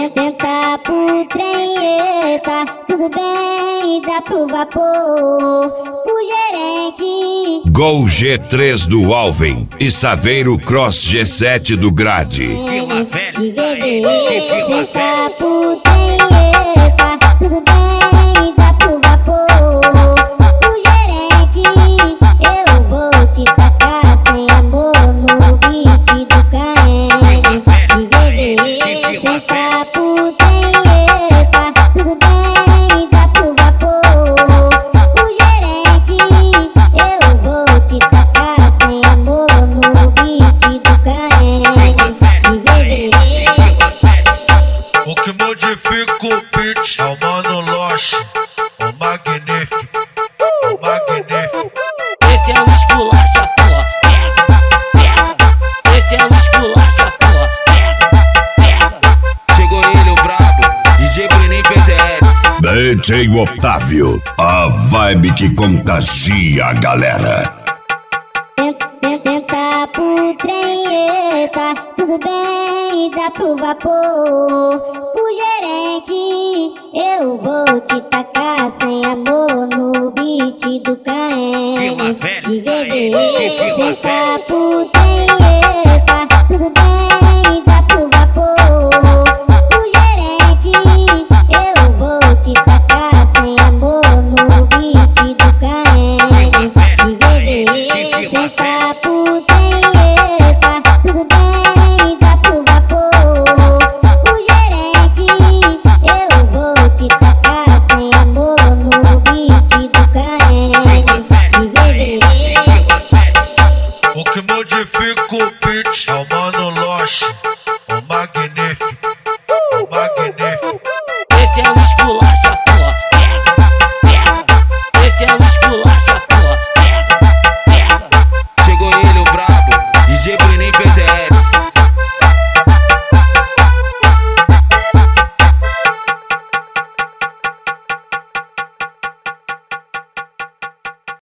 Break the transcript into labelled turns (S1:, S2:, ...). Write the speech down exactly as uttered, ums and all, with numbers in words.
S1: Tenta pro trem, eita, tudo bem, dá pro vapor. O gerente
S2: Gol G três do Alvin e Saveiro Cross G sete do Grade.
S1: de beber, senta pro trem, eita, tudo bem, dá pro vapor. O gerente, eu vou te tacar sem amor no beat do Caene. De beber, senta pro trem, eita, tudo bem, dá pro vapor. O gerente, eu vou te tacar sem amor no beat do Caene. De beber.
S3: O que modifica o beat é o Mano Loche, o magnífico, o magnífico.
S4: Esse é o esculacha, porra, pega, pega. Esse é o esculacha, porra, pega, pega.
S5: Chegou ele, o brabo, D J Brenin P Z S.
S2: D J Otávio, a vibe que contagia a galera.
S1: Tenta pro trem, eita, tudo bem, dá pro vapor. O gerente, eu vou te tacar sem amor no beat do Caene. De beber, senta pro trem, eita, tudo bem.